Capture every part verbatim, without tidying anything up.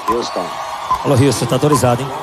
Houston. Alô, Houston, tá autorizado, hein?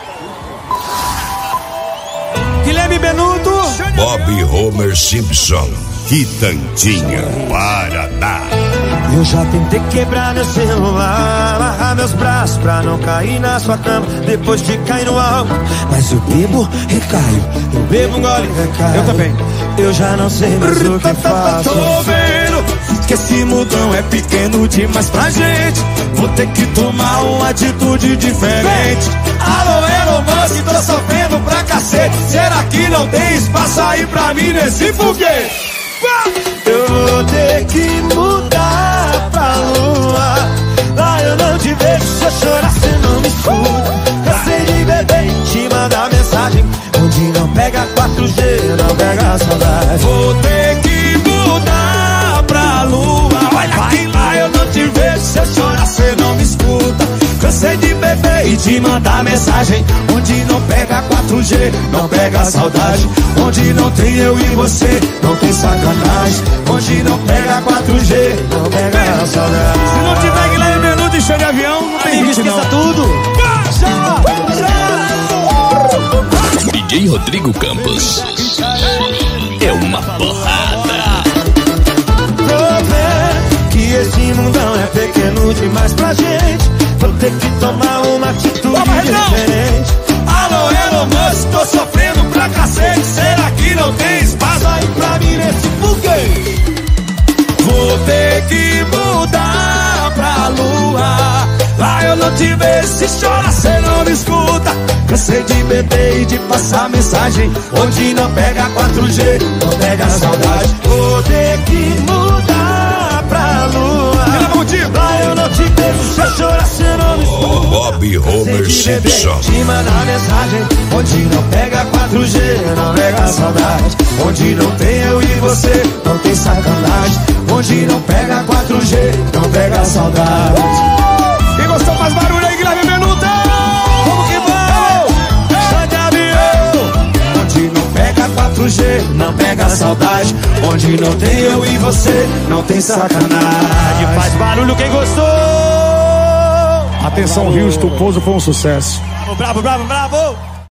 Guilherme Benuto. Bob Homer Simpson. Quitandinha, Paraná. Eu já tentei quebrar meu celular, amarrar meus braços pra não cair na sua cama depois de cair no álcool. Mas eu bebo, recaio, eu bebo, engole, recaio. Eu também. Eu já não sei mais o que faço. Tô vendo que esse mundão é pequeno demais pra gente. Vou ter que tomar uma atitude diferente. Alô, Elon Musk, tô sofrendo pra cacete. Será que não tem espaço aí pra mim nesse foguete? Eu vou ter que mudar pra lua. Lá eu não te vejo, se eu chorar cê não me escuta. Cansei de beber e te mandar mensagem onde não pega quatro G, não pega saudade. Vou ter que mudar pra lua. Olha que lá eu não te vejo, se eu chorar cê não me escuta. Cansei de beber e te mandar mensagem onde não pega quatro G, não pega saudade. Onde não tem eu e você, não tem sacanagem. Onde não pega quatro G, não pega saudade. Se não tiver Guilherme Benuto e show de avião, não tem Amigo, hit não. esqueça tudo. D J Rodrigo Campos. É uma porrada. Tô vendo que esse mundão é pequeno demais pra gente. Vou ter que tomar uma atitude diferente. Alô, Elon Musk, tô sofrendo pra cacete. Será que não tem espaço aí pra mim nesse foguete? Vou ter que mudar pra lua. Lá eu não te vejo, se chora cê não me escuta. Cansei de beber e de passar mensagem onde não pega quatro G, não pega saudade. Vou ter que mudar pra lua. Lá eu não te vejo, se eu chorar cê não me escuta. Oh, Bob Homer Simpson. Te mandar mensagem onde não pega quatro G, não pega saudade. Onde não tem eu e você, não tem sacanagem. Onde não pega quatro G, não pega saudade. Quem gostou, faz barulho aí, Guilherme Benuto. Como que vai? Sai de avião. Onde não pega quatro G, não pega saudade. Onde não tem eu e você, não tem sacanagem. Faz barulho quem gostou. Atenção, Houston, o pouso foi um sucesso. Bravo, bravo, bravo, bravo.